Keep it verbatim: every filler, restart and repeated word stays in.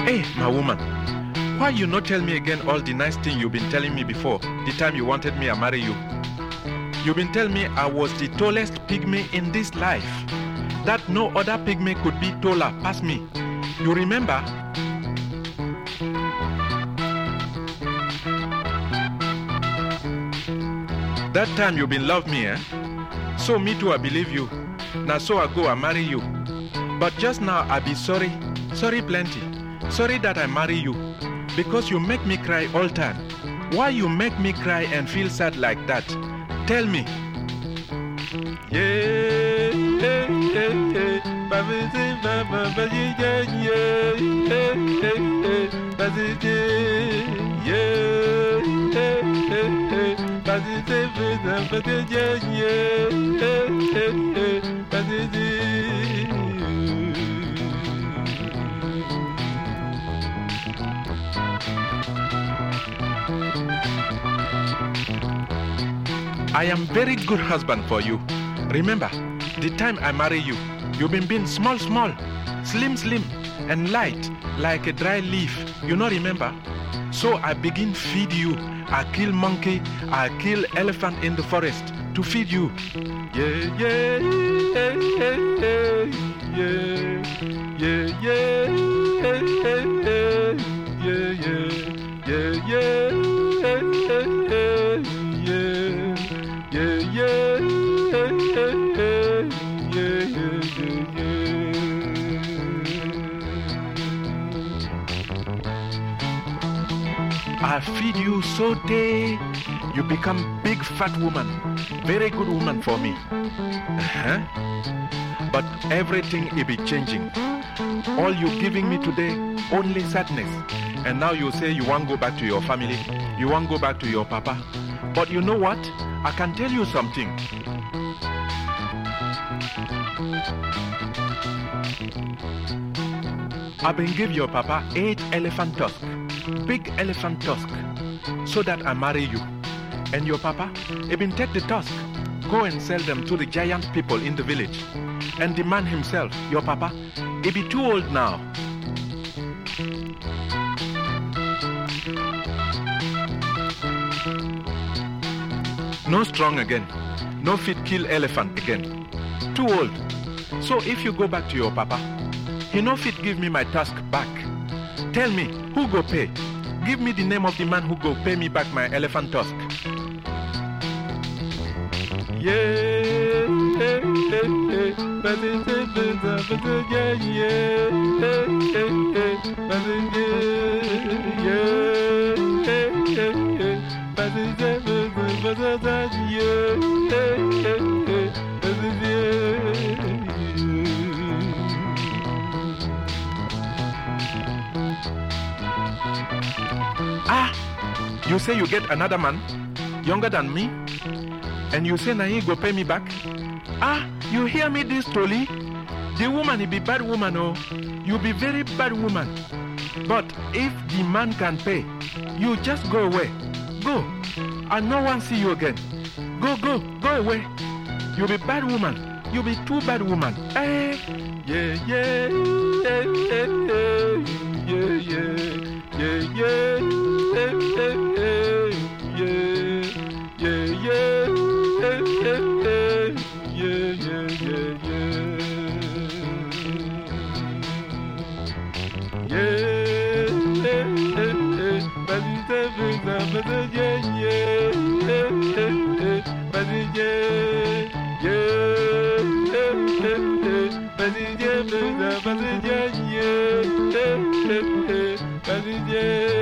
Hey, my woman, why you not tell me again all the nice thing you've been telling me before, the time you wanted me to marry you? You've been telling me I was the tallest pygmy in this life, that no other pygmy could be taller past me. You remember? That time you been love me, eh? So me too, I believe you. Now so I go and marry you. But just now I be sorry, sorry plenty. Sorry that I marry you. Because you make me cry all time. Why you make me cry and feel sad like that? Tell me. Yeah, yeah, yeah, yeah. I am very good husband for you. Remember, the time I marry you, you've been being small, small, slim, slim, and light, like a dry leaf. You know, remember? So I begin feed you. I kill monkey, I kill elephant in the forest to feed you. Yeah, yeah, yeah, yeah, yeah, yeah, yeah, yeah, yeah, yeah, yeah, yeah, yeah, I feed you so day, you become big fat woman, very good woman for me. Uh-huh. But everything it be changing. All you giving me today, only sadness. And now you say you want to go back to your family, you want to go back to your papa. But you know what? I can tell you something. I've been give your papa eight elephant tusk, big elephant tusk, so that I marry you. And your papa, he been take the tusk, go and sell them to the giant people in the village. And the man himself, your papa, he be too old now. No strong again, no fit kill elephant again, too old. So if you go back to your papa, he no fit give me my tusk back. Tell me, who go pay? Give me the name of the man who go pay me back my elephant tusk. Yeah, yeah, yeah, yeah. Ah, you say you get another man, younger than me, and you say now he go pay me back? Ah, you hear me this truly? The woman he be bad woman, oh, you be very bad woman. But if the man can pay, you just go away. Go, and no one see you again. Go, go, go away. You be bad woman. You be too bad woman. Eh? Yeah, yeah, yeah, yeah, yeah, yeah, yeah, yeah, yeah, yeah, yeah, yeah, yeah,